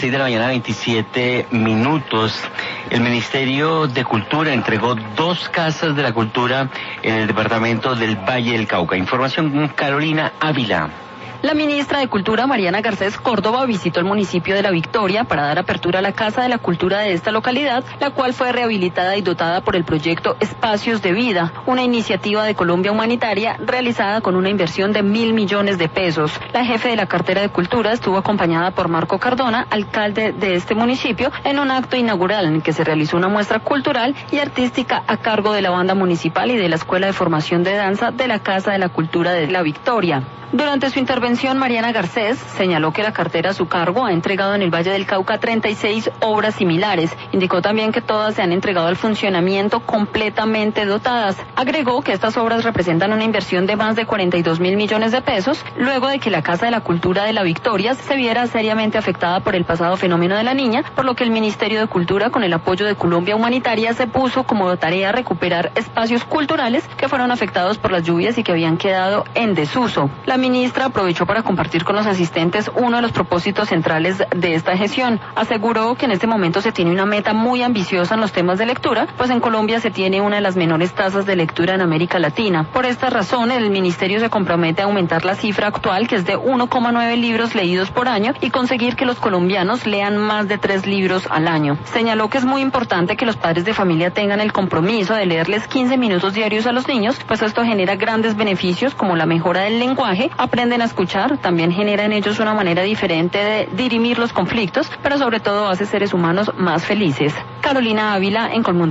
6 de la mañana, 27 minutos. El Ministerio de Cultura entregó 2 casas de la cultura en el departamento del Valle del Cauca. Información con Carolina Ávila. La ministra de Cultura, Mariana Garcés Córdoba, visitó el municipio de La Victoria para dar apertura a la Casa de la Cultura de esta localidad, la cual fue rehabilitada y dotada por el proyecto Espacios de Vida, una iniciativa de Colombia Humanitaria realizada con una inversión de 1.000 millones de pesos. La jefe de la cartera de Cultura estuvo acompañada por Marco Cardona, alcalde de este municipio, en un acto inaugural en el que se realizó una muestra cultural y artística a cargo de la banda municipal y de la Escuela de Formación de Danza de la Casa de la Cultura de La Victoria. Durante su intervención, Mariana Garcés señaló que la cartera a su cargo ha entregado en el Valle del Cauca 36 obras similares. Indicó también que todas se han entregado al funcionamiento completamente dotadas. Agregó que estas obras representan una inversión de más de 42.000 millones de pesos, luego de que la Casa de la Cultura de La Victoria se viera seriamente afectada por el pasado fenómeno de la Niña, por lo que el Ministerio de Cultura, con el apoyo de Colombia Humanitaria, se puso como tarea recuperar espacios culturales que fueron afectados por las lluvias y que habían quedado en desuso. La ministra aprovechó para compartir con los asistentes uno de los propósitos centrales de esta gestión. Aseguró que en este momento se tiene una meta muy ambiciosa en los temas de lectura, pues en Colombia se tiene una de las menores tasas de lectura en América Latina. Por esta razón, el ministerio se compromete a aumentar la cifra actual, que es de 1,9 libros leídos por año, y conseguir que los colombianos lean más de 3 libros al año. Señaló que es muy importante que los padres de familia tengan el compromiso de leerles 15 minutos diarios a los niños, pues esto genera grandes beneficios como la mejora del lenguaje, aprenden a escuchar, también genera en ellos una manera diferente de dirimir los conflictos, pero sobre todo hace seres humanos más felices. Carolina Ávila, en Colmundo.